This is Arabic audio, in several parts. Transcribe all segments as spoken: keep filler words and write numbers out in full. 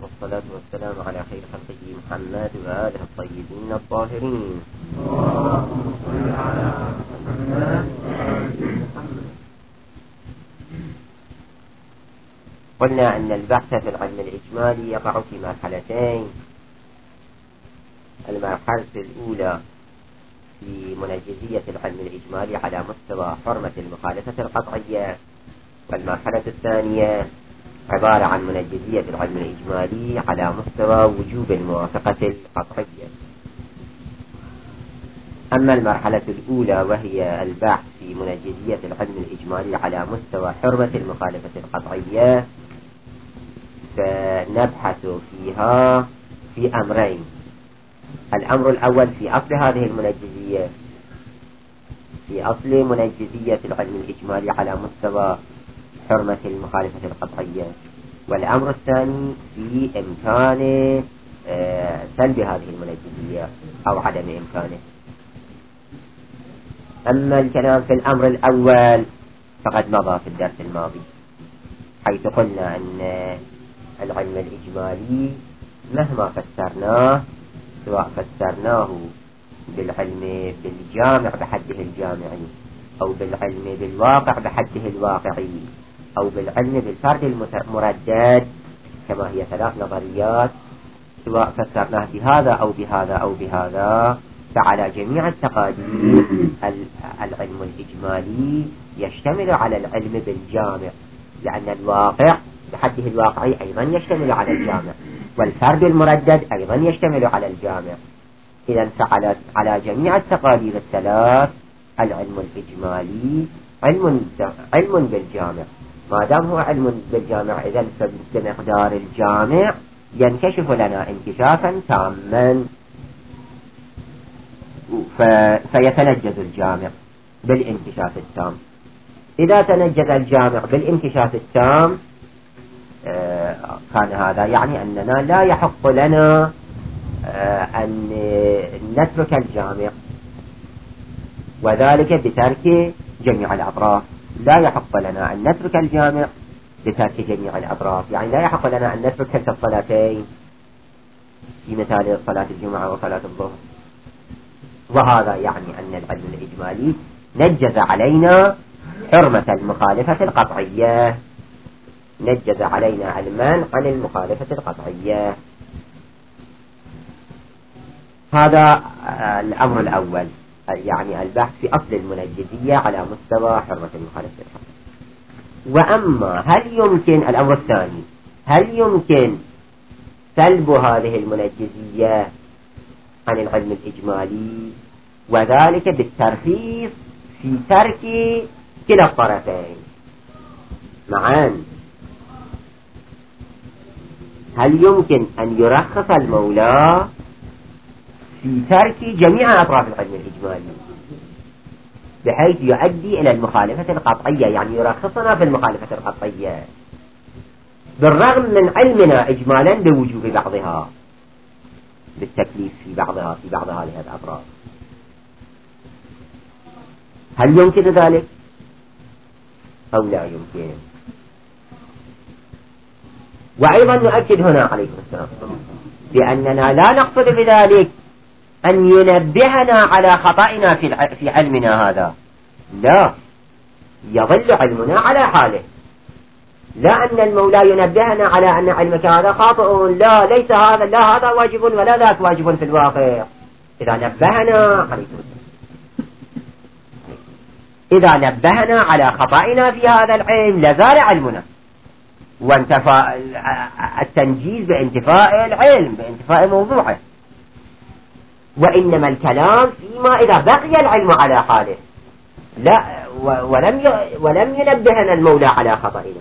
والصلاة والسلام على خير خلقه محمد وآله الطيبين الطاهرين. قلنا أن البحث في العلم الإجمالي يقع في مرحلتين. المرحلة الأولى في منجزية العلم الإجمالي على مستوى حرمة المخالفة القطعية، والمرحلة الثانية عبارة عن منجزية العلم الإجمالي على مستوى وجوب الموافقة القطعية. أما المرحلة الأولى وهي البحث في منجزية العلم الإجمالي على مستوى حرمة المخالفة القطعية، فنبحث فيها في أمرين. الأمر الأول في أصل هذه المنجزية، في أصل منجزية العلم الإجمالي على مستوى حرمة المخالفة القطعية، والأمر الثاني في إمكان سلب هذه المنجزية أو عدم إمكانه. أما الكلام في الأمر الأول فقد مضى في الدرس الماضي، حيث قلنا أن العلم الإجمالي مهما فسرناه، سواء فسرناه بالعلم بالجامع بحده الجامعي، أو بالعلم بالواقع بحده الواقعي، أو بالعلم بالفرد المردد كما هي ثلاث نظريات، سواء فسرناه بهذا أو بهذا أو بهذا، فعلى جميع التقاليد العلم الإجمالي يشتمل على العلم بالجامع، لأن الواقع بحده الواقعي أيضا يشتمل على الجامع، والفرد المردد أيضا يشتمل على الجامع. إذن فعلى على جميع التقاليد الثلاث العلم الإجمالي علم علم بالجامع. ما دام هو علم بالجامع، إذن بمقدار الجامع ينكشف لنا انكشافا تاما، فيتنجز الجامع بالانكشاف التام. إذا تنجز الجامع بالانكشاف التام كان هذا يعني أننا لا يحق لنا أن نترك الجامع، وذلك بترك جميع الأطراف. لا يحق لنا أن نترك الجامع بترك جميع الأطراف، يعني لا يحق لنا أن نترك كلتا الصلاتين في مثال صلاة الجمعة وصلاة الظهر. وهذا يعني أن العلم الإجمالي نجز علينا حرمة المخالفة القطعية، نجز علينا المنع عن المخالفة القطعية. هذا الأمر الأول، يعني البحث في أصل المنجزية على مستوى حرمة المخالفة القطعية. وأما هل يمكن الأمر الثاني، هل يمكن سلب هذه المنجزية عن العلم الإجمالي، وذلك بالترخيص في ترك كلا الطرفين معا؟ هل يمكن أن يرخص المولى في ترك جميع أطراف العلم الإجمالي بحيث يؤدي إلى المخالفة القطعية، يعني يرخصنا في المخالفة القطعية بالرغم من علمنا إجمالا بوجوب بعضها، بالتكليف في بعضها في بعض هذه الأطراف؟ هل يمكن ذلك أو لا يمكن؟ وأيضا نؤكد هنا عليكم السلام بأننا لا نقصد بذلك أن ينبهنا على خطأنا في في علمنا هذا، لا، يظل علمنا على حاله. لا أن المولى ينبهنا على أن علمك هذا خاطئ، لا، ليس هذا، لا هذا واجب ولا ذاك واجب في الواقع. إذا نبهنا عليكم إذا نبهنا على خطأنا في هذا العلم لزال علمنا، وانتفى التنجيز بانتفاء العلم، بانتفاء موضوعه. وإنما الكلام فيما إذا بقي العلم على حاله، لا ولم ولم ينبهنا المولى على خطئنا،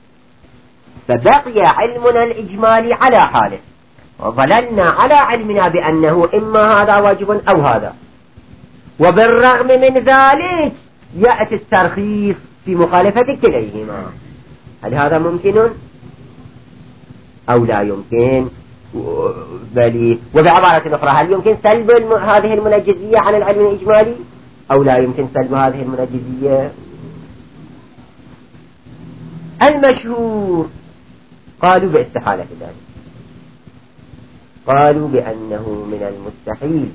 فبقي علمنا الإجمالي على حاله، وظللنا على علمنا بأنه إما هذا واجب أو هذا، وبالرغم من ذلك يأتي الترخيص في مخالفة كليهما. هل هذا ممكن أو لا يمكن؟ بل وبعبارة أخرى، هل يمكن سلب هذه المنجزية عن العلم الإجمالي أو لا يمكن سلب هذه المنجزية؟ المشهور قالوا باستحالة ذلك، قالوا بأنه من المستحيل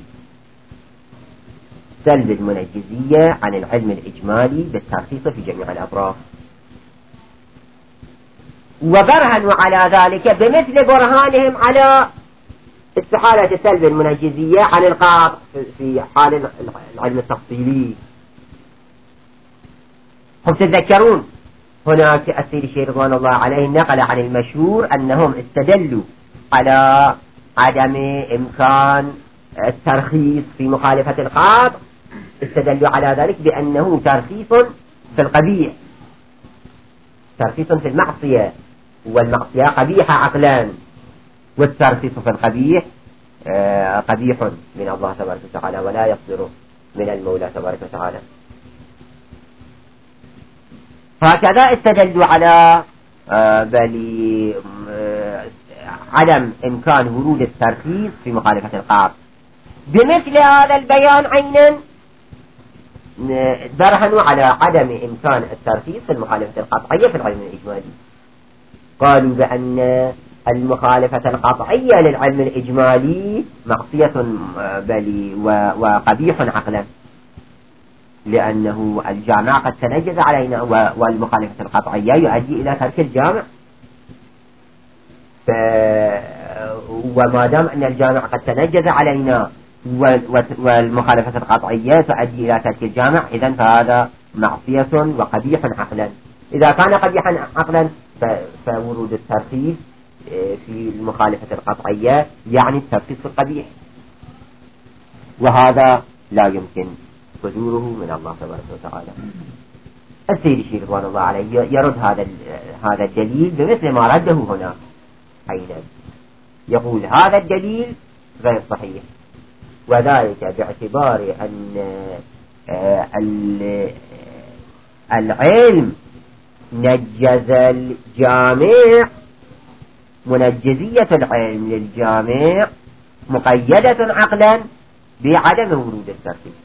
سلب المنجزية عن العلم الإجمالي بالترخيص في جميع الأطراف، وبرهنوا على ذلك بمثل برهانهم على استحالة سلب المنجزية عن القاطع في حال العلم التفصيلي. هم تتذكرون هناك السيد الشيخ رضوان الله عليه نقل عن المشهور أنهم استدلوا على عدم إمكان الترخيص في مخالفة القاطع، استدلوا على ذلك بأنه ترخيص في القبيح، ترخيص في المعصية، والمعصية قبيحة عقلان، والترخيص في القبيح آه قبيح من الله تبارك وتعالى ولا يصدر من المولى تبارك وتعالى. هكذا استدلوا على آه بل آه عدم إمكان ورود الترخيص في مخالفة القاطع. بمثل هذا البيان عينا برهنوا على عدم إمكان الترخيص في المخالفة القطعية في العلم الإجمالي. قالوا بأن المخالفة القطعية للعلم الإجمالي معصية بل وقبيح عقلا، لأنه الجامع قد تنجز علينا، والمخالفة القطعية يؤدي إلى ترك الجامع، وما دام أن الجامع قد تنجز علينا والمخالفة القطعية تؤدي إلى ترك الجامع، إذن فهذا معصية وقبيح عقلا. إذا كان قبيحا عقلا فورود الترخيص في المخالفة القطعية يعني الترخيص في القبيح، وهذا لا يمكن صدوره من الله تبارك وتعالى. السيد الشيخ رضوان الله عليه يرد هذا هذا الدليل بمثل ما رده هنا أيضا، يقول هذا الدليل غير صحيح، وذلك باعتبار أن العلم نجز الجامع، منجزية العلم للجامع مقيدة عقلا بعدم ورود الترخيص.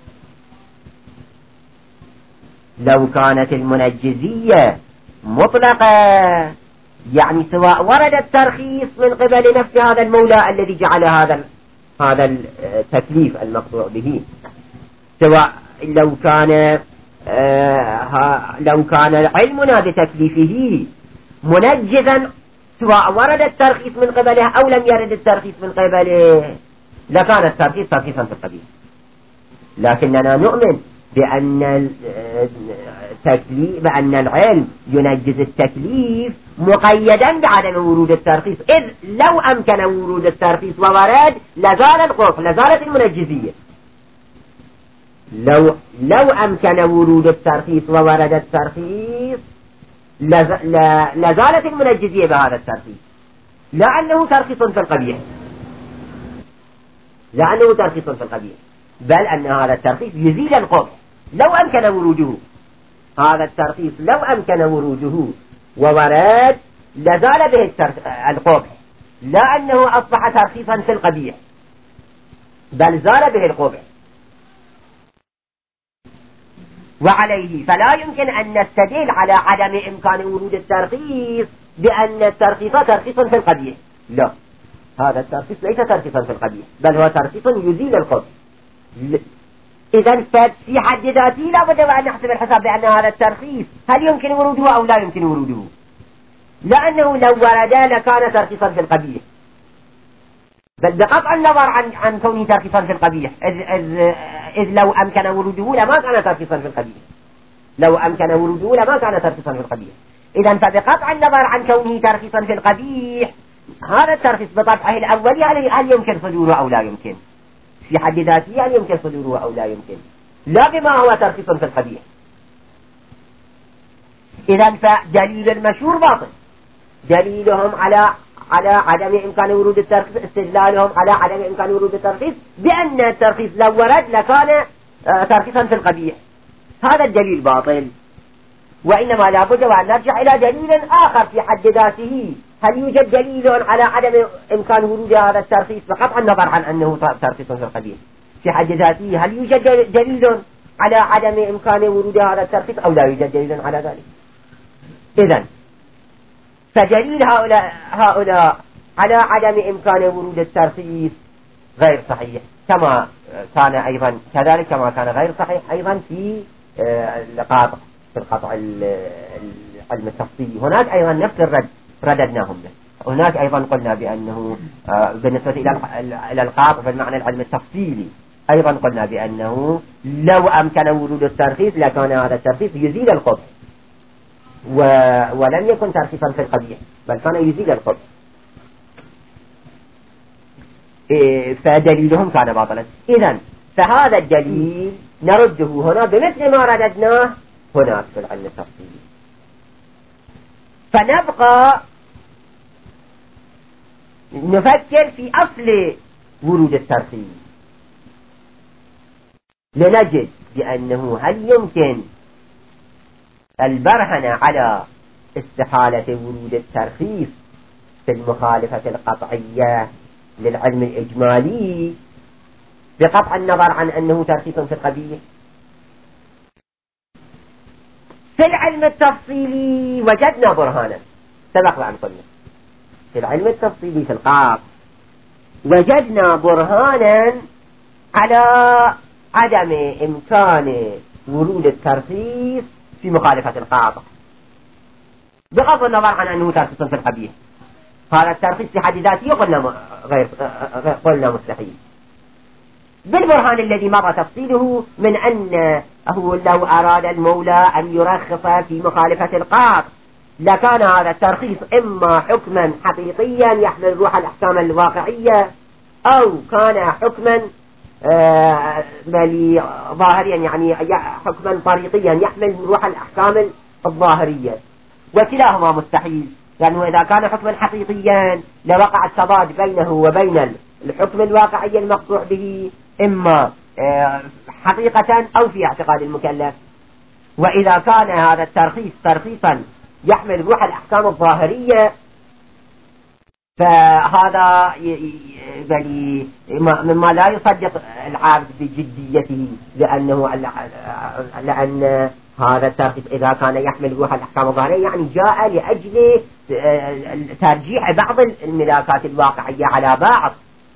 لو كانت المنجزية مطلقة يعني سواء ورد الترخيص من قبل نفس هذا المولى الذي جعل هذا هذا التكليف المقطوع به، سواء لو كان آه لو كان علمنا بتكليفه منجزا سواء ورد الترخيص من قبله أو لم يرد الترخيص من قبله لكان الترخيص ترخيصا في القبيل. لكننا نؤمن بأن التكليف بأن العلم ينجز التكليف مقيدا بعدم ورود الترخيص، إذ لو أمكن ورود الترخيص وورد لزال القبح، لزالت المنجزية. لو لو أمكن ورود الترخيص وورد الترخيص لزالت المنجزية بهذا الترخيص، لأنه ترخيص في القبيح، لأنه ترخيص في القبيح، بل أن هذا الترخيص يزيل القبح لو أمكن وروده. هذا الترخيص لو أمكن وروده وورد لزال به القبح، لا أنه أصبح ترخيصا في القبيح بل زال به القبح. وعليه فلا يمكن أن نستدل على عدم إمكان ورود الترخيص بأن الترخيص ترخيص في القبيح، لا، هذا الترخيص ليس ترخيصا في القبيح بل هو ترخيص يزيل القبح. إذن في حد ذاته لا بد أن نحسب الحساب بأن هذا الترخيص هل يمكن وروده أو لا يمكن وروده، لأنه لو ورد لكان ترخيصا في القبيح، بل بقطع النظر عن عن كونه ترخيصا في القبيح، إذ, إذ, إذ لو أمكن وروده لما كان ترخيصا في القبيح، لو أمكن وروده لما كان ترخيصا في القبيح. إذن فبقطع النظر عن كونه ترخيصا في القبيح هذا الترخيص بطبعه الأولي هل يمكن صدوره أو لا يمكن، في حد ذاته هل يمكن صدوره أو لا يمكن، لا بما هو ترخيص في القبيح. إذن فدليل المشهور باطل، دليلهم على على عدم إمكان ورود الترخيص، استدلالهم على عدم إمكان ورود الترخيص بأن الترخيص لو ورد لكان ترخيصا في القبيح، هذا الدليل باطل. وإنما لا بد وأن نرجع إلى دليل آخر في حد ذاته. هل يوجد دليل على عدم إمكان ورود هذا الترخيص بقطع النظر عن أنه ترخيص في القبيح في حد ذاته؟ هل يوجد دليل على عدم إمكان ورود هذا الترخيص أو لا يوجد دليل على ذلك؟ إذن فدليل هؤلاء هؤلاء على عدم إمكان ورود الترخيص غير صحيح، كما كان أيضا كذلك كما كان غير صحيح أيضا في القاطع في القطع العلم التفصيلي. هناك أيضا نفس الرد رددناهم له. هناك أيضا قلنا بأنه بالنسبة إلى القاطع في المعنى العلم التفصيلي أيضا قلنا بأنه لو أمكن ورود الترخيص لكان هذا الترخيص يزيد القبح، و... ولم يكن ترخيصا في القبيح بل كان يزيد القبح. إيه فدليلهم كان باطلا. إذن فهذا الدليل نرده هنا بمثل ما رددناه هناك في العلم التفصيلي. فنبقى نفكر في أصل ورود الترخيص لنجد بأنه هل يمكن البرهنة على استحالة ورود الترخيص في المخالفة القطعية للعلم الإجمالي بقطع النظر عن أنه ترخيص في القبيح. في العلم التفصيلي وجدنا برهانا سبق وأن قلنا في العلم التفصيلي في القاف وجدنا برهانا على عدم إمكان ورود الترخيص في مخالفة القاطع بغض النظر عن أنه ترخيص في القبيح. هذا الترخيص في حد ذاته قلنا غير قلنا مستحيل بالبرهان الذي مضى تفصيله من أنه لو أراد المولى أن يرخص في مخالفة القاطع لكان هذا الترخيص إما حكما حقيقيا يحمل روح الأحكام الواقعية أو كان حكما آه ظاهريا يعني حكما طريقيا يحمل روح الأحكام الظاهرية، وكلاهما مستحيل، لأنه إذا كان حكما حقيقيا لوقع التضاد بينه وبين الحكم الواقعي المقطوع به إما آه حقيقة أو في اعتقاد المكلف. وإذا كان هذا الترخيص ترخيصا يحمل روح الأحكام الظاهرية فهذا مما لا يصدق العابد بجديته، لأنه لأن هذا الترخيص إذا كان يحمل روح الأحكام الظاهرية يعني جاء لأجل ترجيح بعض الملاكات الواقعية على بعض،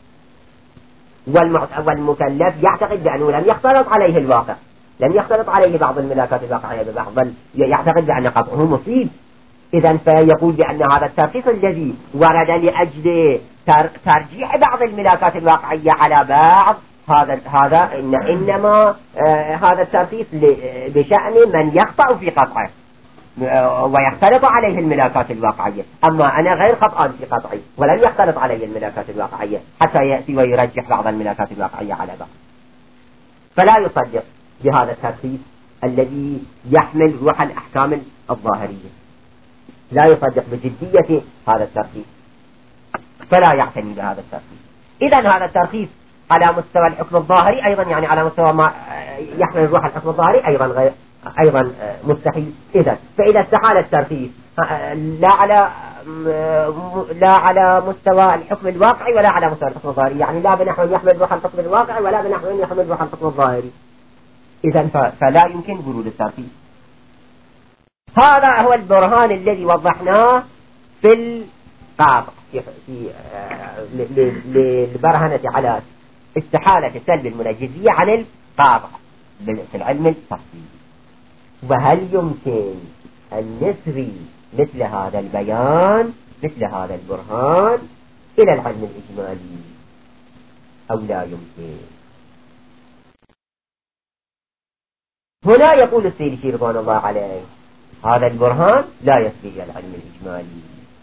والمكلف يعتقد بأنه لم يختلط عليه الواقع، لم يختلط عليه بعض الملاكات الواقعية ببعض، بل يعتقد بأن قطعه مصيب. إذن فيقول بأن هذا الترخيص الذي ورد لأجل ترجيح بعض الملاكات الواقعية على بعض هذا هذا إن إنما آه هذا الترخيص بشأن من يقطع في قطعه ويختلط عليه الملاكات الواقعية، أما أنا غير قطعان في قطعي ولم يختلط علي الملاكات الواقعية حتى يأتي ويرجح بعض الملاكات الواقعية على بعض. فلا يصدق بهذا الترخيص الذي يحمل روح الأحكام الظاهرية، لا يصدق بجدية هذا الترخيص، فلا يعتني بهذا الترخيص. إذن هذا الترخيص على مستوى الحكم الظاهري أيضا يعني على مستوى ما يحمل روح الحكم الظاهري أيضا غير أيضا مستحيل. إذن فإذا استحال الترخيص لا على لا على مستوى الحكم الواقعي ولا على مستوى الحكم الظاهري، يعني لا بنحو يحمل روح الحكم الواقعي ولا بنحو يحمل روح الحكم الظاهري، إذن فلا يمكن ورود الترخيص. هذا هو البرهان الذي وضحناه في القاطع في للبرهنة على استحالة سلب المنجزية عن القاطع في العلم التفصيلي. وهل يمكن أن نسري مثل هذا البيان مثل هذا البرهان إلى العلم الإجمالي أو لا يمكن؟ هنا يقول السيد رضوان الله عليه هذا البرهان لا يسري إلى العلم الإجمالي،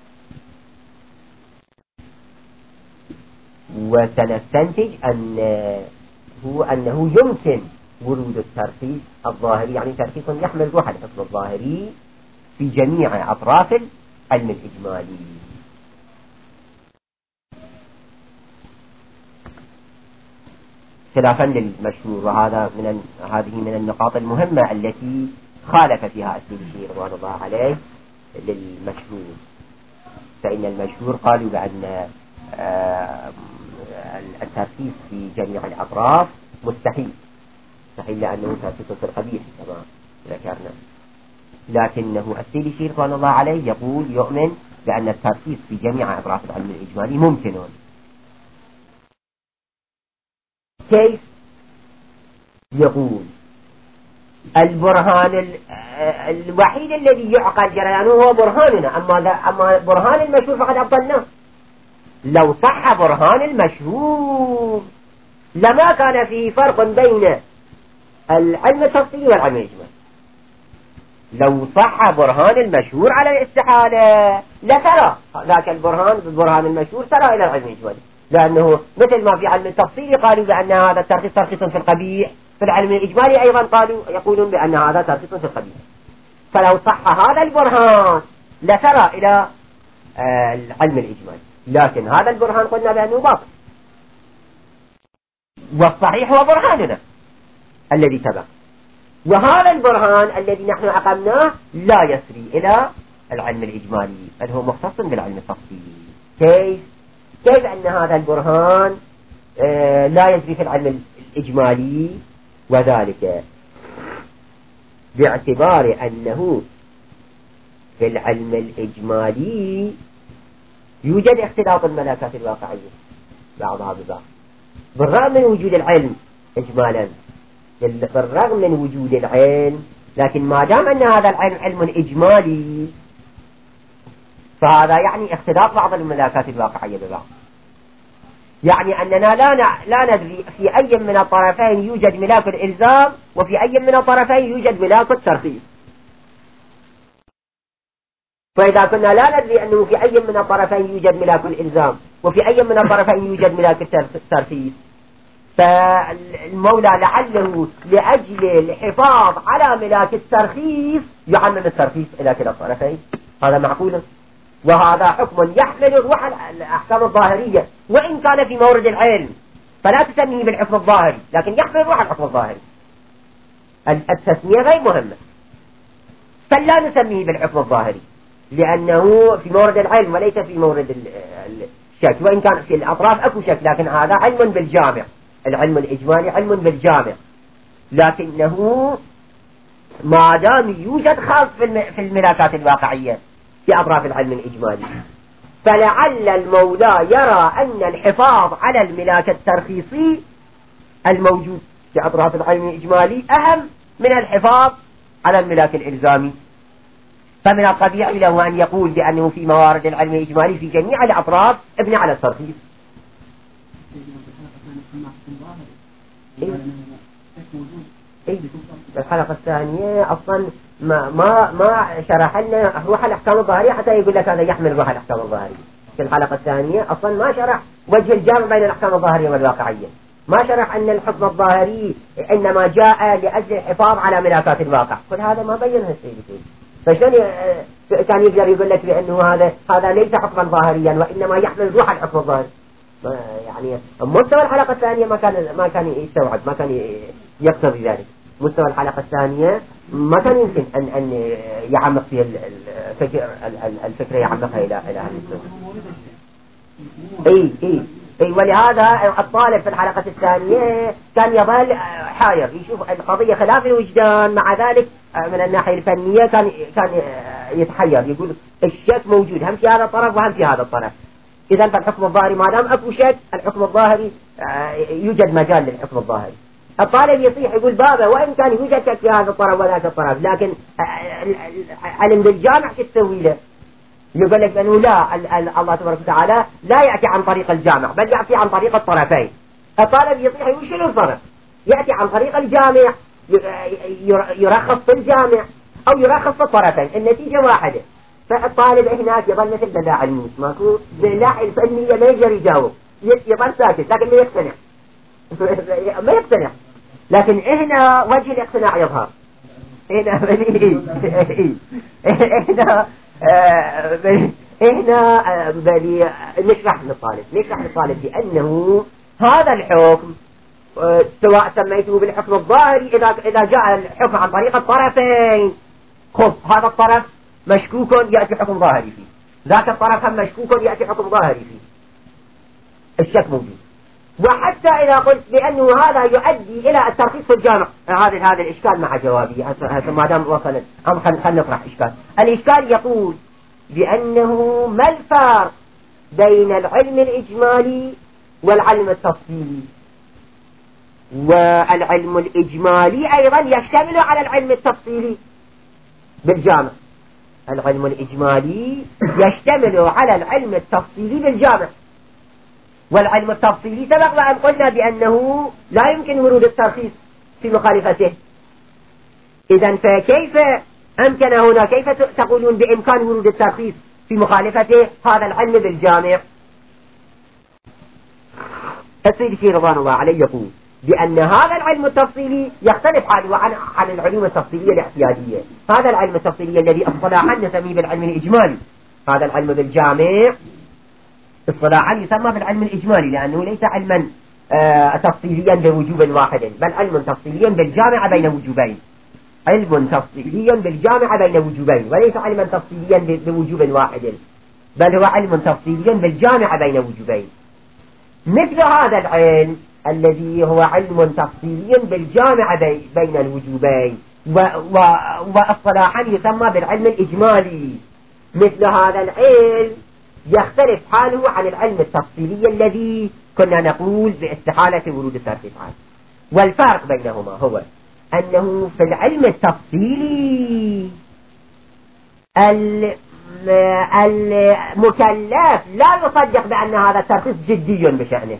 وسنستنتج أن هو أنه يمكن ورود الترخيص الظاهري، يعني ترخيص يحمل روح الحكم الظاهري في جميع أطراف العلم الإجمالي. خلافا للمشهور، وهذا من هذه من النقاط المهمة التي خالف فيها السيدي رضوان الله عليه للمشهور. فإن المشهور قالوا بأن الترخيص في جميع الأطراف مستحيل مستحيل لأنه ترخيص في القبيح كما ذكرنا، لكنه السيدي رضوان الله عليه يقول يؤمن بأن الترخيص في جميع أطراف العلم الإجمالي ممكن. كيف؟ يقول البرهان الوحيد الذي يعقل جريانه هو برهاننا، أما أما برهان المشهور فقد أبطلناه. لو صح برهان المشهور لما كان فيه فرق بين العلم التفصيلي والعلم الإجمالي. لو صح برهان المشهور على الاستحالة لترى ذاك البرهان بالبرهان المشهور ترى إلى العلم الإجمالي، لأنه مثل ما في علم التفصيل قالوا بأن هذا الترخيص ترخيص في القبيح، في العلم الإجمالي أيضا قالوا يقولون بأن هذا ترخيص في القبيح. فلو صح هذا البرهان لترى إلى آه العلم الإجمالي، لكن هذا البرهان قلنا بأنه باطل، والصحيح هو برهاننا الذي تبع، وهذا البرهان الذي نحن أقمناه لا يسري إلى العلم الإجمالي بل هو مختص بالعلم التفصيلي. كيف؟ كيف أن هذا البرهان آه لا يجري في العلم الإجمالي؟ وذلك باعتبار أنه في العلم الإجمالي يوجد اختلاط الملاكات الواقعية بعضها ببعض، بالرغم من وجود العلم إجمالا، بالرغم من وجود العلم، لكن ما دام أن هذا العلم علم إجمالي فهذا يعني اختلاط بعض الملاكات الواقعية ببعض. يعني أننا لا لا ندري في أي من الطرفين يوجد ملاك الإلزام وفي أي من الطرفين يوجد ملاك الترخيص. فإذا كنا لا ندري أنه في أي من الطرفين يوجد ملاك الإلزام وفي أي من الطرفين يوجد ملاك الترخيص، فالمولى لعله لأجل الحفاظ على ملاك الترخيص يعمم الترخيص إلى كلا الطرفين. هذا معقول، وهذا حكم يحمل روح الأحكام الظاهرية وإن كان في مورد العلم، فلا تسميه بالحكم الظاهري لكن يحمل روح الحكم الظاهري. التسمية غير مهمة، فلا نسميه بالحكم الظاهري لأنه في مورد العلم وليس في مورد الشك، وإن كان في الأطراف أكو شك لكن هذا علم بالجامع. العلم الإجمالي علم بالجامع، لكنه ما دام يوجد خاص في الملاكات الواقعية في أطراف العلم الإجمالي، فلعل المولى يرى أن الحفاظ على الملاك الترخيصي الموجود في أطراف العلم الإجمالي أهم من الحفاظ على الملاك الإلزامي. فمن الطبيعي له أن يقول بأنه في موارد العلم الإجمالي في جميع الأطراف ابني على الترخيص. إيه؟ الحلقة الثانية أصلا ما ما ما شرح لنا روح الأحكام الظاهرية حتى يقول لك هذا يحمل روح الأحكام الظاهرية. في الحلقة الثانية أصلا ما شرح وجه الجامع بين الأحكام الظاهرية والواقعية، ما شرح أن الحكم الظاهري إنما جاء لأجل الحفاظ على ملاكات الواقع، كل هذا ما بينها السيد. فشان كان يقدر يقول لك بأنه هذا هذا ليس حكما ظاهريا وإنما يحمل روح الحكم الظاهري؟ يعني مستوى الحلقة الثانية ما كان ما كان يستوعب، ما كان يقتضي ذلك. مستوى الحلقة الثانية ما كان يمكن أن أن يعمق في الفكر الفكرة يعمقها إلى إلى هذه الصورة. إي إي إي ولهذا الطالب في الحلقة الثانية كان يظل حاير، يشوف القضية خلاف الوجدان، مع ذلك من الناحية الفنية كان كان يتحير، يقول الشك موجود هم في هذا الطرف وهم في هذا الطرف. إذا فالحكم الظاهري ما دام أكو شك الحكم الظاهري يوجد مجال للحكم الظاهري. الطالب يصيح يقول بابا وإن كان يوجد شك في هذا الطرف وذاك الطرف، لكن علم بالجامع شو تسوي له؟ يقول لك أنه لا، الله تبارك وتعالى لا يأتي عن طريق الجامع بل يأتي عن طريق الطرفين. الطالب يصيح يقول شنو الفرق؟ يأتي عن طريق الجامع يرخص في الجامع أو يرخص في الطرفين، النتيجة واحدة. فالطالب هناك يظل مثل بلاع الموت، ماكو بلاع الفنية ما يقدر يجاوب، يظل ساكت لكن ما يقتنع ما يقتنع. لكن هنا وجه الاقتناع يظهر، هنا بلي هنا هنا بلي نشرح للطالب نشرح للطالب بأنه هذا الحكم سواء سميته بالحكم الظاهري إذا إذا جاء الحكم عن طريق الطرفين، خذ هذا الطرف مشكوك يأتي حكم ظاهري فيه، ذاك الطرف هم مشكوك يأتي حكم ظاهري فيه، الشك موجود. وحتى إذا قلت بأنه هذا يؤدي إلى الترخيص في الجامع، هذا هذا الإشكال مع جوابي ما دام وصلت. أم خل خل نطرح إشكال. الإشكال يقول بأنه ما الفرق بين العلم الإجمالي والعلم التفصيلي. والعلم الإجمالي أيضا يشتمل على العلم التفصيلي بالجامع. العلم الإجمالي يشتمل على العلم التفصيلي بالجامع. والعلم التفصيلي سبق وأن قلنا بأنه لا يمكن ورود الترخيص في مخالفته. إذن فكيف أمكن هنا، كيف تقولون بإمكان ورود الترخيص في مخالفته هذا العلم بالجامع؟ السيد الشيخ رضوان الله عليه يقول بأن هذا العلم التفصيلي يختلف حاله عن عن العلوم التفصيلية الاعتيادية. هذا العلم التفصيلي الذي اصطلاحا نسميه بالعلم الإجمالي، هذا العلم بالجامع اصطلاحا يسمى بالعلم الإجمالي، لأنه ليس علما آه تفصيليا بوجوب واحد، بل علم تفصيليا بالجامع بين وجوبين. علم تفصيليا بالجامع بين وجوبين، وليس علما تفصيليا بوجوب واحد، بل هو علم تفصيليا بالجامع بين وجوبين. مثل هذا العلم الذي هو علم تفصيلي بالجامع بين الوجوبين واصطلاحا يسمى بالعلم الإجمالي، مثل هذا العلم يختلف حاله عن العلم التفصيلي الذي كنا نقول باستحالة ورود الترخيص عنه. والفرق بينهما هو أنه في العلم التفصيلي المكلف لا يصدق بأن هذا الترخيص جدي بشأنه،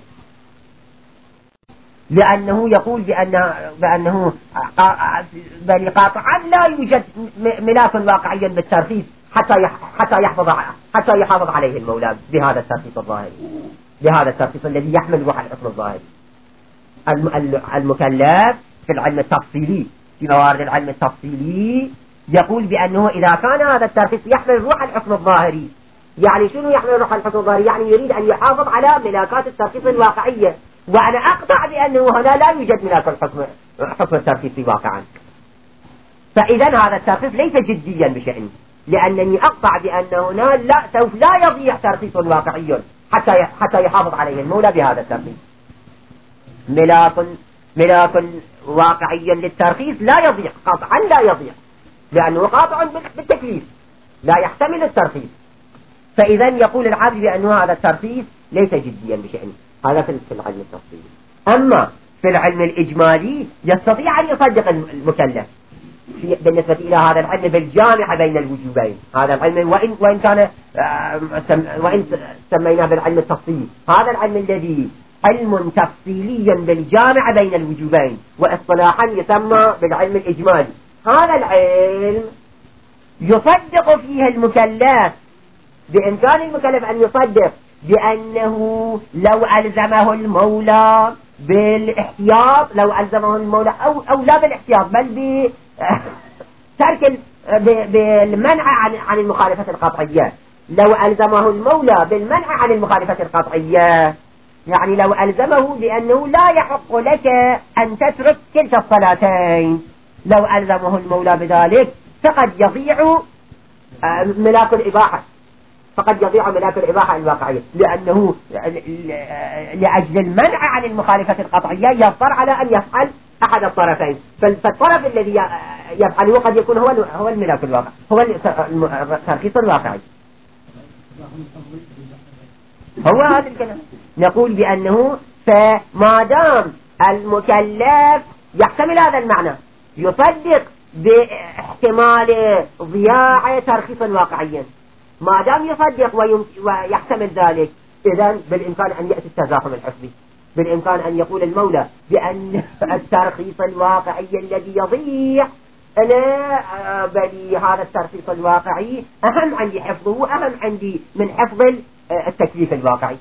لأنه يقول بأن بأنه بل قاطعا لا يوجد ملاك واقعيا بالترخيص حتى حتى يحفظ حتى يحافظ عليه المولى بهذا الترخيص الظاهري، بهذا الترخيص الذي يحمل روح الحكم الظاهري. المكلف في العلم التفصيلي، في موارد العلم التفصيلي، يقول بأنه إذا كان هذا الترخيص يحمل روح الحكم الظاهري، يعني شنو يحمل روح الحكم الظاهري؟ يعني يريد أن يحافظ على ملاكات الترخيص الواقعية، وأنا أقطع بأنه هنا لا يوجد ملاك الحكم حكم الترخيص واقعا. فإذا هذا الترخيص ليس جديا بشأنه، لأنني أقطع بأن هنا لا سوف لا يضيع ترخيص واقعي حتى حتى يحافظ عليه المولى بهذا الترخيص. ملاك ملاك واقعي للترخيص لا يضيع، قطعا لا يضيع، لأنه قاطع بالتكليف لا يحتمل الترخيص. فإذا يقول العبد بأن هذا الترخيص ليس جديا بشأنه. هذا في العلم التفصيلي. أما في العلم الإجمالي يستطيع أن يصدق المكلف بالنسبة إلى هذا العلم بالجامع بين الوجوبين. هذا العلم وإن, وإن كان وإن سميناه بالعلم التفصيلي، هذا العلم الذي علم تفصيلي بالجامع بين الوجوبين واصطلاحا يسمى بالعلم الإجمالي، هذا العلم يصدق فيه المكلف، بإمكان المكلف أن يصدق بأنه لو ألزمه المولى بالاحتياط، لو ألزمه المولى أو, أو لا بالاحتياط بل بترك بالمنع عن, عن المخالفة القطعية، لو ألزمه المولى بالمنع عن المخالفة القطعية، يعني لو ألزمه بأنه لا يحق لك أن تترك كلتا الصلاتين، لو ألزمه المولى بذلك فقد يضيع ملاك الإباحة، فقد يضيع ملاك الإباحة الواقعية، لأنه لأجل المنع عن المخالفة القطعية يضطر على أن يفعل أحد الطرفين، فالطرف الذي يفعله قد يكون هو هو الملاك الواقع، هو الترخيص الواقعي. هو هذا الكلام نقول بأنه فما دام المكلف يحتمل هذا المعنى، يصدق باحتمال ضياع ترخيص واقعيا، ما دام يصدق ويحتمل ذلك، إذن بالإمكان أن يأتي التزاحم الحسبي، بالإمكان أن يقول المولى بأن الترخيص الواقعي الذي يضيع أنا بل هذا الترخيص الواقعي أهم عندي حفظه، أهم عندي من حفظ التكليف الواقعي،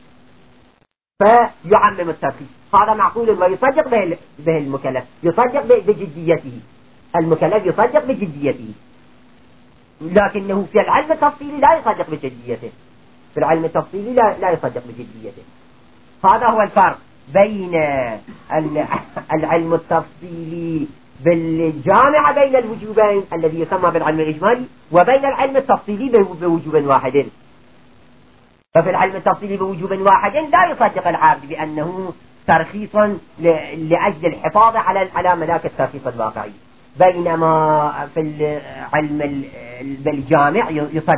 فيعمم الترخيص. هذا معقول ويصدق به المكلف، يصدق بجديته، المكلف يصدق بجديته، لكنه في العلم التفصيلي لا يصدق بجديته، في العلم التفصيلي لا, لا يصدق بجديته. هذا هو الفرق بين العلم التفصيلي بالجامع بين الوجوبين الذي يسمى بالعلم الإجمالي، وبين العلم التفصيلي بوجوب واحد. ففي العلم التفصيلي بوجوب واحد لا يصدق العابد بأنه ترخيص لأجل الحفاظ على على ملاك الترخيص الواقعي، بينما في العلم بالجامع يصدق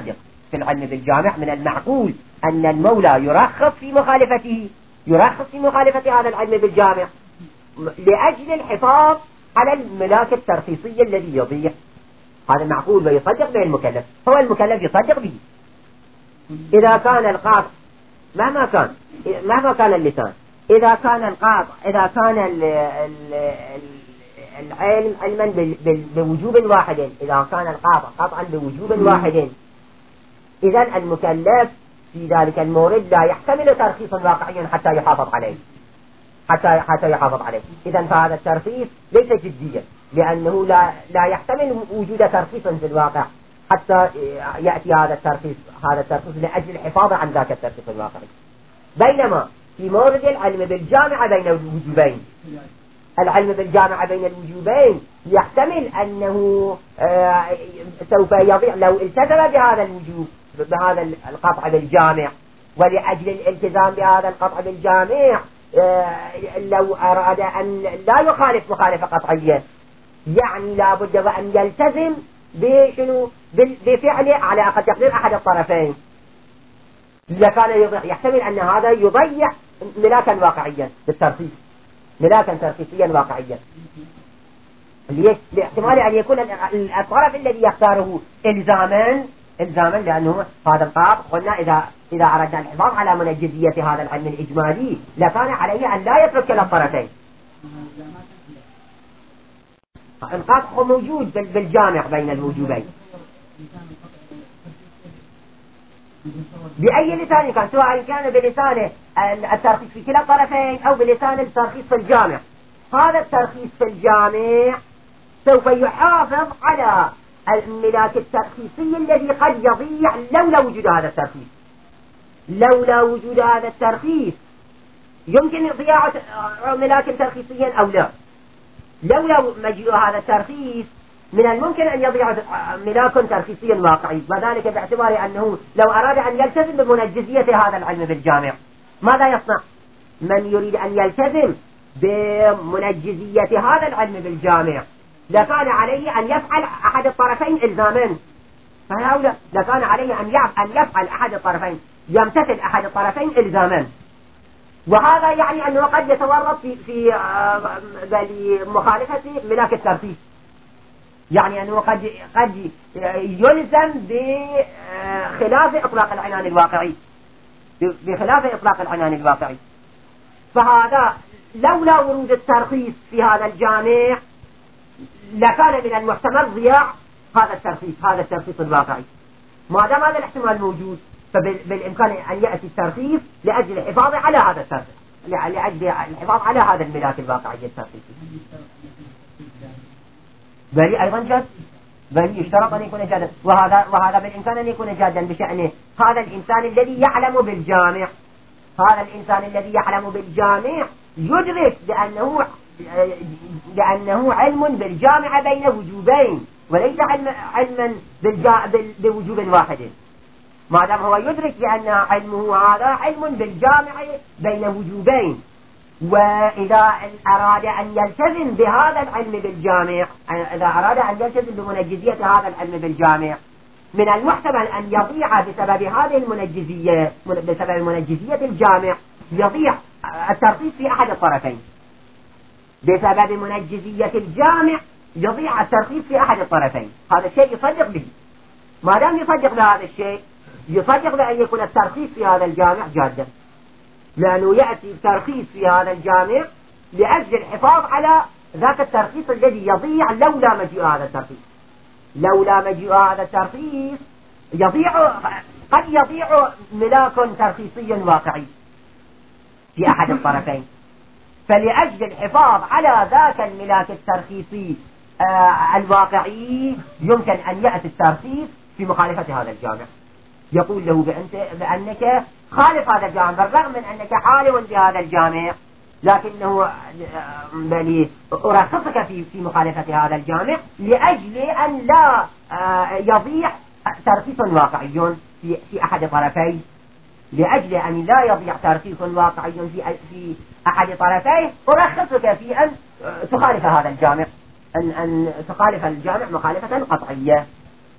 في العلم بالجامع من المعقول أن المولى يرخص في مخالفته يرخص في مخالفة هذا العلم بالجامع لأجل الحفاظ على الملاك الترخيصي الذي يضيع. هذا معقول ويصدق به المكلف، هو المكلف يصدق به. إذا كان القاطع مهما كان مهما كان اللسان، إذا كان القاطع إذا كان ال ال العلم علما بوجوب واحد، إذا كان القاطع قطعا بوجوب واحد، إذن المكلف في ذلك المورد لا يحتمل ترخيصا واقعيا حتى يحافظ عليه حتى حتى يحافظ عليه. إذن فهذا الترخيص ليس جديا، لأنه لا لا يحتمل وجود ترخيص في الواقع حتى يأتي هذا الترخيص هذا الترخيص لأجل الحفاظ عن ذاك الترخيص الواقعي. بينما في مورد العلم بالجامعة بين الوجوبين، العلم بالجامعة بين الوجوبين يحتمل أنه سوف يضيع لو التزم بهذا الوجوب بهذا القطع بالجامع، ولأجل الالتزام بهذا القطع بالجامع لو أراد أن لا يخالف مخالفة قطعية، يعني لا بد وأن يلتزم بشنو بفعله على أقل تقدير أحد الطرفين. لكان يضيع يحتمل أن هذا يضيع ملاكا واقعيا للترخيص، ملاكا ترخيصيا واقعيا، لاحتمال أن يكون الطرف الذي يختاره إلزاما إلزاما لأنه هذا القاطع قلنا إذا إذا أردنا الحفاظ على منجزية هذا العلم الإجمالي لكان عليه أن لا يترك كلا الطرفين. القاطع موجود بالجامع بين الوجوبين بأي لسان كان، سواء كان بلسان الترخيص في كلا الطرفين أو بلسان الترخيص في الجامع. هذا الترخيص في الجامع سوف يحافظ على الملاك الترخيصي الذي قد يضيع لولا وجود هذا الترخيص. لولا وجود هذا الترخيص يمكن ضياع ملاك ترخيصيا أو لا. لولا مجيء هذا الترخيص من الممكن أن يضيع ملاك ترخيصي واقعي، وذلك باعتبار أنه لو أراد أن يلتزم بمنجزية هذا العلم بالجامع ماذا يصنع؟ من يريد أن يلتزم بمنجزية هذا العلم بالجامع لكان عليه أن يفعل أحد الطرفين إلزاما، فهؤلاء لكان عليه أن يفعل أحد الطرفين يمتثل أحد الطرفين إلزاما. وهذا يعني أنه قد يتورط في في مخالفة ملاك الترخيص، يعني أنه قد قد يلزم بخلاف إطلاق العنان الواقعي بخلاف إطلاق العنان الواقعي. فهذا لولا ورود الترخيص في هذا الجامع لكان من المحتمل ضياع هذا الترخيص هذا الترخيص الواقعي. ما دام هذا الاحتمال موجود فبالإمكان أن يأتي الترخيص لأجل الحفاظ على هذا الترخيص لأجل الحفاظ على هذا الملاك الواقعي الترخيصي. بل أيضا جاد، بل يشترط أن يكون جادا، وهذا وهذا بالإمكان أن يكون جادا بشأنه هذا الإنسان الذي يعلم بالجامع. هذا الإنسان الذي يعلم بالجامع يدرك بأنه لأنه علم بالجامع بين وجوبين وليس علم علما بوجوب واحد. ما دام هو يدرك بأن علمه هذا علم بالجامع بين وجوبين، وإذا أراد أن يلتزم بهذا العلم بالجامع إذا أراد أن يلتزم بمنجزية هذا العلم بالجامع من المحتمل أن يضيع بسبب هذه المنجزية بسبب منجزية الجامع يضيع الترخيص في أحد الطرفين. بسبب منجزية الجامع يضيع الترخيص في أحد الطرفين. هذا الشيء يصدق به. ما دام يصدق بهذا الشيء يصدق بأن يكون الترخيص في هذا الجامع جادا، لأنه يأتي الترخيص في هذا الجامع لأجل الحفاظ على ذاك الترخيص الذي يضيع لولا مجيء هذا الترخيص. لولا مجيء هذا الترخيص يضيع قد يضيع ملاك ترخيصي واقعي في أحد الطرفين. فلأجل الحفاظ على ذاك الملاك الترخيصي آه الواقعي يمكن أن يأتي الترخيص في مخالفة هذا الجامع. يقول له بأنت بأنك خالف هذا الجامع بالرغم من أنك عالم بهذا الجامع، لكنه بل أرخصك في في مخالفة هذا الجامع لأجل أن لا يضيع ترخيص واقعي في في أحد طرفيه. لأجل أن لا يضيع ترخيص واقعي في في أحد طرفيه أرخصك في أن تخالف هذا الجامع، أن أن تخالف الجامع مخالفة قطعية.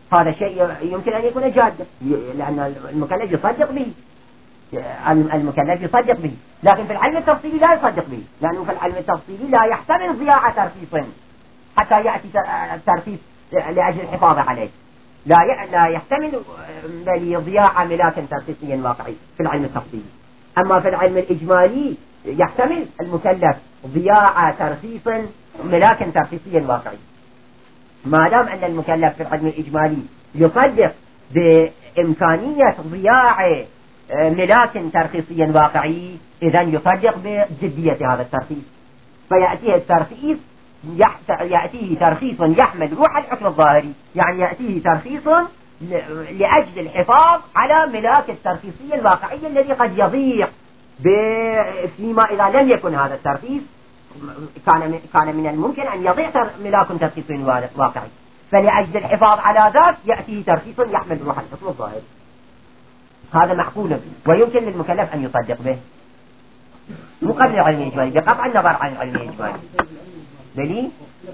هذا شيء يمكن أن يكون جادا، لأن المكلف يصدق به، المكلف يصدق به، لكن في العلم التفصيلي لا يصدق به، لأنه في العلم التفصيلي لا يحتمل ضياع ترخيص حتى يأتي الترخيص لأجل الحفاظ عليه، لا لا يحتمل بل ضياع ملاك ترخيصيا واقعي في العلم التفصيلي. أما في العلم الإجمالي يحتمل المكلف ضياع ترخيص ملاك ترخيصيا واقعي. ما دام أن المكلف في العلم الإجمالي يصدق بإمكانية ضياع ملاك ترخيصيا واقعي، إذن يصدق بجدية هذا الترخيص، فيأتيه الترخيص يأتيه ترخيص يحمل روح الحكم الظاهري، يعني يأتيه ترخيص لأجل الحفاظ على ملاك الترخيصي الواقعي الذي قد يضيع فيما إذا لم يكن هذا الترخيص كان كان من الممكن أن يضيع ملاك ترخيصي واقعي، فلأجل الحفاظ على ذلك يأتيه ترخيص يحمل روح الحكم الظاهري. هذا معقول ويمكن للمكلف أن يصدق به مو قبل العلم الإجمالي، بقطع النظر عن العلم الإجمالي. بلي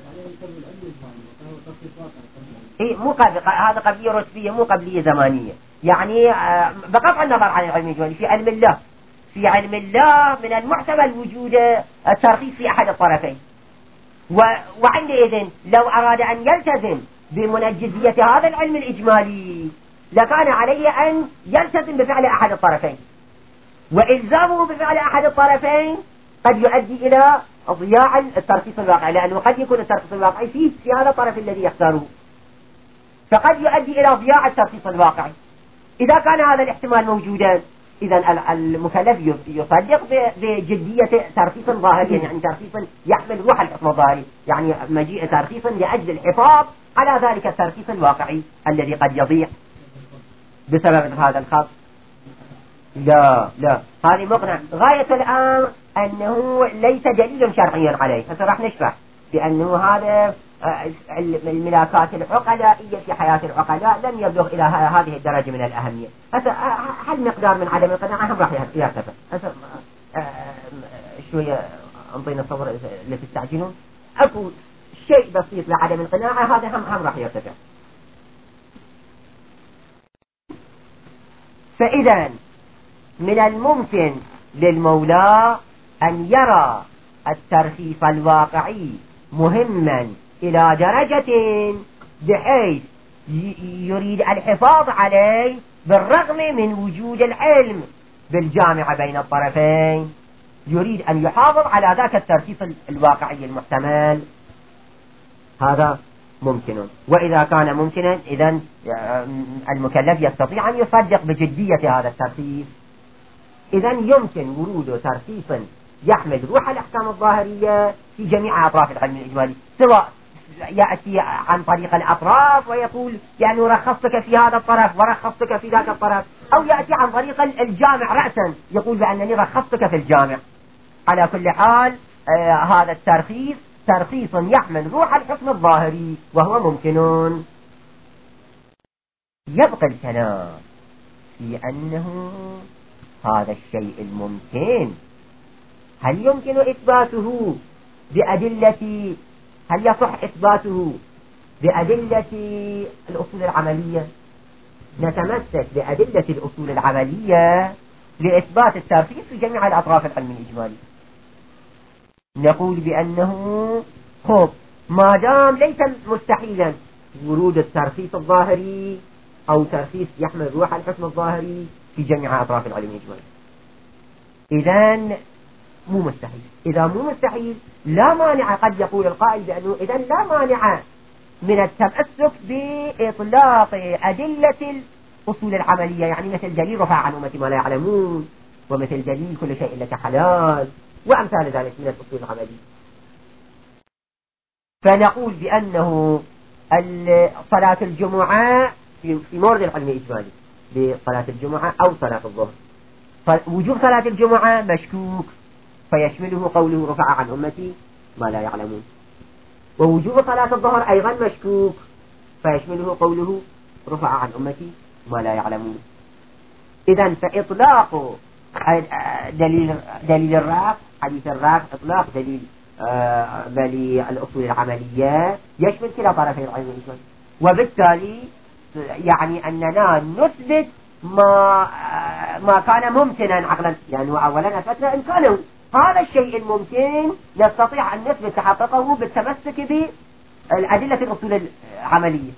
إيه مو قبل، هذا قبلية رتبية مو قبلية زمانية، يعني بقطع النظر عن العلم الإجمالي. في علم الله في علم الله من المحتمل وجود الترخيص في أحد الطرفين، وعندئذ لو أراد أن يلتزم بمنجزية هذا العلم الإجمالي لكان عليه أن يلتزم بفعل أحد الطرفين، وإلزامه بفعل أحد الطرفين قد يؤدي إلى ضياع الترخيص الواقعي، لأنه قد يكون الترخيص الواقعي فيه في هذا الطرف الذي يختاره، فقد يؤدي إلى ضياع الترخيص الواقعي. إذا كان هذا الاحتمال موجودا إذن المكلف يصدق بجدية ترخيص ظاهري، يعني ترخيص يحمل روح الحكم الظاهري، يعني مجيء ترخيص لأجل الحفاظ على ذلك الترخيص الواقعي الذي قد يضيع بسبب هذا الخط. لا لا هذه مقنع. غاية الأمر أنه ليس دليل شرعيا عليه، هسه راح نشرح بأنه هذا الملاكات العقلائية في حياة العقلاء لم يبلغ إلى هذه الدرجة من الأهمية. هسه هل مقدار من عدم القناعة هم راح يرتفع. هسه شوية أنطينا الصبر اللي تستعجلون، أكو شيء بسيط لعدم القناعة هذا هم هم راح يرتفع. فإذا من الممكن للمولى أن يرى الترخيص الواقعي مهما إلى درجة بحيث يريد الحفاظ عليه بالرغم من وجود العلم بالجامعة بين الطرفين، يريد أن يحافظ على ذاك الترخيص الواقعي المحتمل. هذا ممكن، وإذا كان ممكنا إذن المكلف يستطيع أن يصدق بجدية هذا الترخيص. إذن يمكن ورود ترخيص يحمل روح الأحكام الظاهرية في جميع أطراف العلم الإجمالي، سواء يأتي عن طريق الأطراف ويقول يعني رخصتك في هذا الطرف ورخصتك في ذاك الطرف، أو يأتي عن طريق الجامع رأسا يقول بأنني رخصتك في الجامع. على كل حال آه هذا الترخيص ترخيص يحمل روح الحكم الظاهري وهو ممكن. يبقى الكلام في أنه هذا الشيء الممكن هل يمكن إثباته بأدلة، هل يصح إثباته بأدلة الأصول العملية؟ نتمسك بأدلة الأصول العملية لإثبات الترخيص في جميع الأطراف العلم الإجمالي. نقول بأنه خب ما دام ليس مستحيلا ورود الترخيص الظاهري أو ترخيص يحمل روح الحكم الظاهري في جميع أطراف العلم الإجمالي، إذن مو مستحيل. إذا مو مستحيل لا مانع، قد يقول القائل بأنه إذن لا مانع من التمسك بإطلاق أدلة الأصول العملية، يعني مثل دليل رفع عن أمتي ما لا يعلمون، ومثل دليل كل شيء لك حلال، وأمثال ذلك من الأصول العملية. فنقول بأنه صلاة الجمعة في مورد العلم الإجمالي بصلاة الجمعة أو صلاة الظهر، وجوب صلاة الجمعة مشكوك فيشمله قوله رفع عن أمتي ما لا يعلمون، ووجوب صلاة الظهر أيضا مشكوك فيشمله قوله رفع عن أمتي ما لا يعلمون. إذن فإطلاق دليل دليل الرفع، حديث الرفع إطلاق دليل بل الأصول العملية يشمل كلا طرفي العلم الإجمالي، وبالتالي يعني أننا نثبت ما ما كان ممكنا عقلا، لأنه يعني أولا أثبتنا إمكانه. هذا الشيء الممكن نستطيع أن نثبت تحققه بالتمسك بالأدلة الأصول العملية،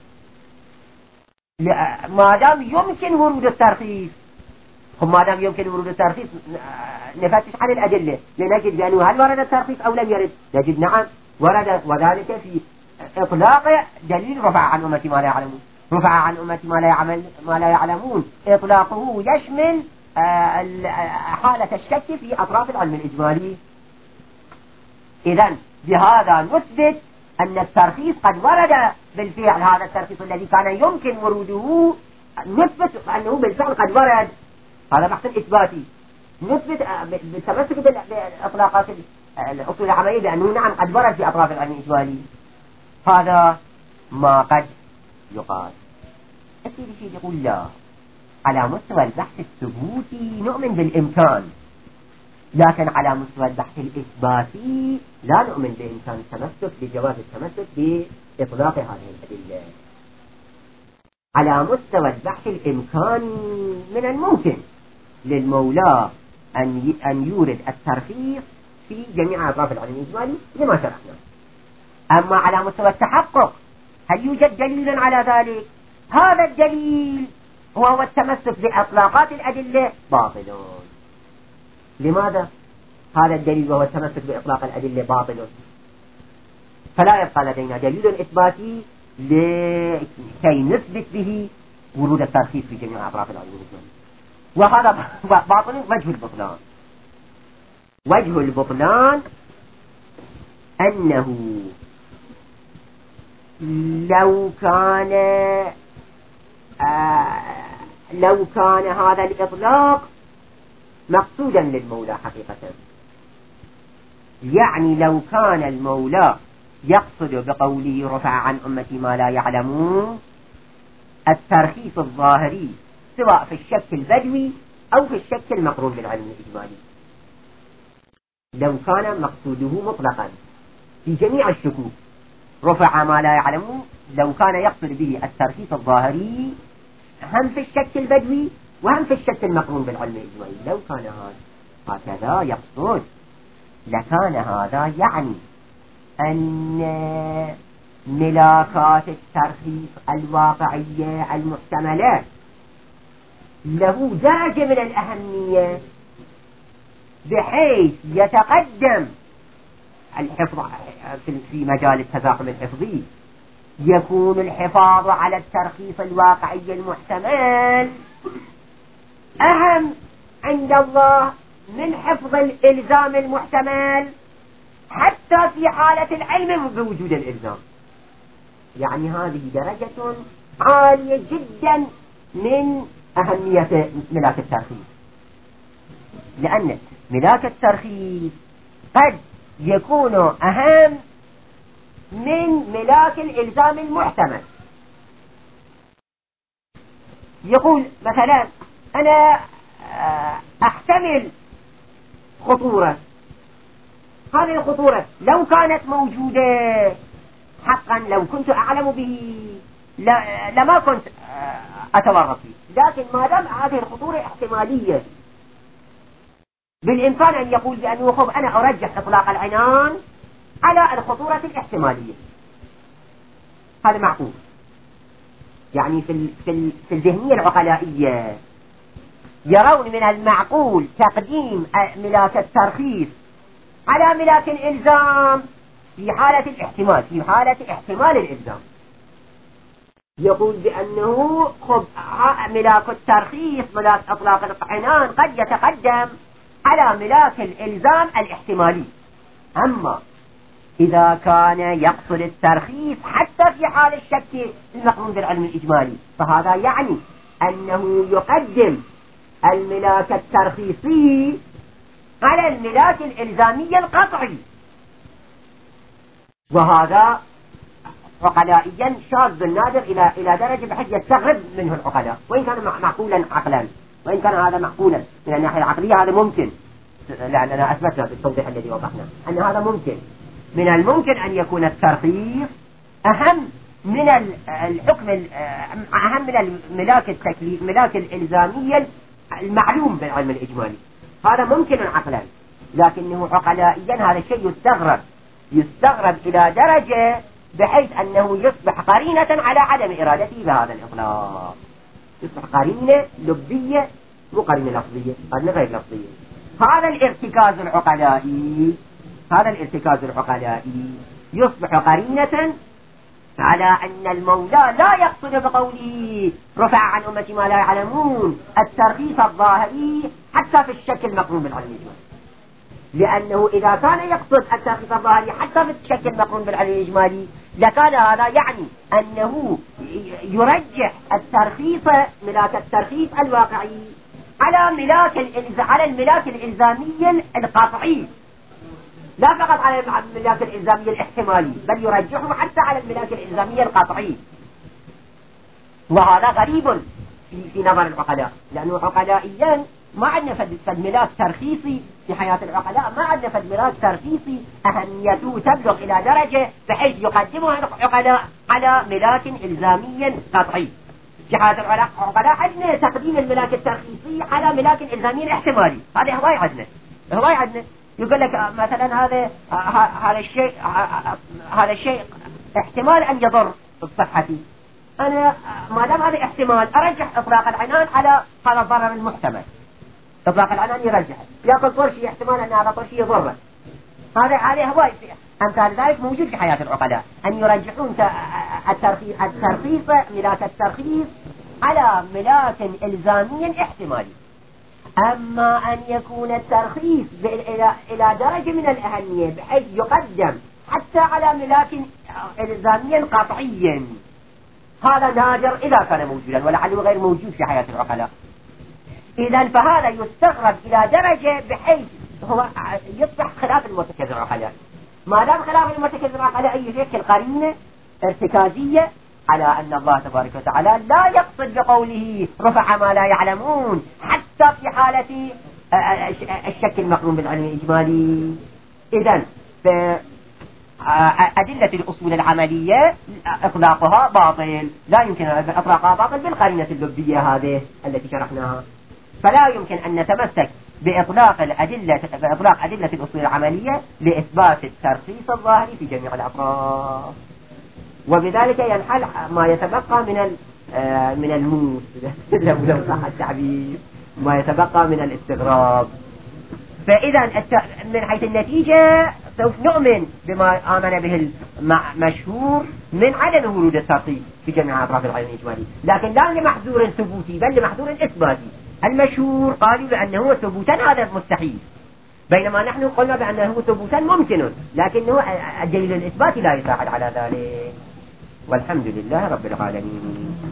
ما دام يمكن ورود الترخيص. ما دام يمكن ورود الترخيص نفتش عن الأدلة لنجد بأنه هل ورد الترخيص أو لم يرد. نجد نعم ورد، وذلك في إطلاق دليل رفع عن أمتي ما لا يعلمون. رفع عن أمتي ما لا يعمل ما لا يعلمون إطلاقه يشمل حالة الشك في أطراف العلم الإجمالي. إذن بهذا نثبت أن الترخيص قد ورد بالفعل. هذا الترخيص الذي كان يمكن وروده نثبت أنه بالفعل قد ورد. هذا بحث إثباتي. نثبت بالتمسك بالإطلاقات الأصول العملية بأنه نعم قد ورد في أطراف العلم الإجمالي. هذا ما قد يقال. السيد الشيخ يقول لا، على مستوى البحث الثبوتي نؤمن بالإمكان، لكن على مستوى البحث الإثباتي لا نؤمن بإمكان التمسك بجواز التمسك بإطلاق هذه الأدلة. على مستوى البحث الإمكاني من الممكن للمولى أن أن يورد الترخيص في جميع أطراف العلم الإجمالي لما شرحنا. أما على مستوى التحقق هل يوجد دليل على ذلك؟ هذا الدليل وهو التمسك بإطلاقات الأدلة باطل. لماذا؟ هذا الدليل وهو التمسك بإطلاق الأدلة باطل، فلا يبقى لدينا دليل إثباتي لكي نثبت به ورود الترخيص في جميع أطراف العلم الإجمالي. وهذا باطل وجه البطلان. وجه البطلان أنه لو كان آه لو كان هذا الإطلاق مقصودا للمولى حقيقة، يعني لو كان المولى يقصد بقوله رفع عن أمتي ما لا يعلمون الترخيص الظاهري سواء في الشك البدوي أو في الشك المقرون بالعلم الإجمالي، لو كان مقصوده مطلقا في جميع الشكوك رفع ما لا يعلمون، لو كان يقصد به الترخيص الظاهري هم في الشك البدوي وهم في الشك المقرون بالعلم الإجمالي، لو كان هكذا يقصد لكان هذا يعني أن ملاكات الترخيص الواقعية المحتملة له درجة من الأهمية بحيث يتقدم الحفظ في مجال التزاحم الحفظي، يكون الحفاظ على الترخيص الواقعي المحتمل أهم عند الله من حفظ الإلزام المحتمل حتى في حالة العلم بوجود الإلزام. يعني هذه درجة عالية جدا من أهمية ملاك الترخيص، لأن ملاك الترخيص قد يكون أهم من ملاك الإلزام المحتمل. يقول مثلا أنا أحتمل خطورة، هذه الخطورة لو كانت موجودة حقا لو كنت أعلم به لما كنت أتورط فيه، لكن ما دام هذه الخطورة احتمالية بالإمكان أن يقول بأنه خب أنا أرجح إطلاق العنان على الخطورة الاحتمالية. هذا معقول، يعني في في في الذهنية العقلائية يرون من المعقول تقديم ملاك الترخيص على ملاك الإلزام في حالة الاحتمال، في حالة احتمال الإلزام. يقول بأنه خب ملاك الترخيص ملاك إطلاق العنان قد يتقدم على ملاك الإلزام الاحتمالي. أما إذا كان يقصد الترخيص حتى في حال الشك المقرون بالعلم الإجمالي فهذا يعني أنه يقدم الملاك الترخيصي على الملاك الإلزامي القطعي، وهذا عقلائيا شاذ نادر إلى إلى درجة بحيث يستغرب منه العقلاء، وإن كان معقولا عقلا، وإن كان هذا معقولا من الناحية العقلية هذا ممكن، لأننا أثبتنا بالتوضيح الذي وضحنا أن هذا ممكن. من الممكن أن يكون الترخيص أهم من الحكم أهم من الملاك التكليف ملاك الإلزامية المعلوم بالعلم الإجمالي. هذا ممكن عقلا، لكنه عقلائيا هذا الشيء يستغرب يستغرب إلى درجة بحيث أنه يصبح قرينة على عدم إرادته بهذا الإطلاق. يصبح قرينة لبية مو قرينة لفظية، قرينة غير لفظية. هذا الارتكاز العقلائي هذا الارتكاز العقلائي يصبح قرينة على أن المولى لا يقصد بقوله رفع عن أمتي ما لا يعلمون الترخيص الظاهري حتى في الشكل المقرون بالعلم الإجمالي، لأنه إذا كان يقصد الترخيص الظاهري حتى في الشكل المقرون بالعلم الإجمالي لكان هذا يعني أنه يرجح الترخيص ملاك الترخيص الواقعي على ملاك على الملاك الإلزامي القطعي، لا فقط على الملاك الإلزامي الاحتمالي بل يرجحه حتى على الملاك الإلزامي القطعي. وهذا غريب في, في نظر العقلاء، لأنه عقلائيا ما عندنا فد ملاك ترخيصي في حياة العقلاء، ما عندنا فد ملاك ترخيصي أهميته تبلغ إلى درجة بحيث يقدمها العقلاء على ملاك إلزامي قطعي. في حياة العقلاء عندنا تقديم الملاك الترخيصي على ملاك إلزامي احتمالي، هذا هواي عندنا هواي عندنا يقول لك مثلا هذا هذا الشيء هذا الشيء احتمال أن يضر بصحتي، أنا ما دام هذا احتمال أرجح إطلاق العنان على هذا الضرر المحتمل. إطلاق العنان يرجح يأكل طرشي احتمال أن هذا طرشي يضره، هذا هذا هواي أمثال ذلك موجود في حياة العقلاء، أن يرجحون الترخيص الترخيص ملاك الترخيص على ملاك إلزامي احتمالي. أما أن يكون الترخيص إلى إلى درجة من الأهمية بحيث يقدم حتى على ملاك إلزامي قطعي، هذا نادر إذا كان موجودا ولعله غير موجود في حياة العقلاء. إذن فهذا يستغرب إلى درجة بحيث هو يصبح خلاف المتكلم العقلاء. ما دام خلاف المتكلم العقلاء يشكل قرينة ارتكازية على أن الله تبارك وتعالى لا يقصد بقوله رفع ما لا يعلمون حتى في حالة الشك المقرون بالعلم الإجمالي. إذن أدلة الأصول العملية إطلاقها باطل، لا يمكن إطلاقها باطل بالقرينة اللبية هذه التي شرحناها، فلا يمكن أن نتمسك بإطلاق الأدلة بإطلاق أدلة الأصول العملية لإثبات الترخيص الظاهري في جميع الأطراف، وبذلك ينحل ما يتبقى من من الموس لو صح التعبير، ما يتبقى من الاستغراب. فإذا من حيث النتيجة سوف نؤمن بما آمن به المشهور من عدم ورود الترخيص في جميع أطراف العلم الإجمالي، لكن لا لمحذور ثبوتي بل لمحذور إثباتي. المشهور قالوا بأنه ثبوتا هذا مستحيل، بينما نحن قلنا بأنه ثبوتا ممكن، لكنه الدليل الإثباتي لا يساعد على ذلك. والحمد لله رب العالمين.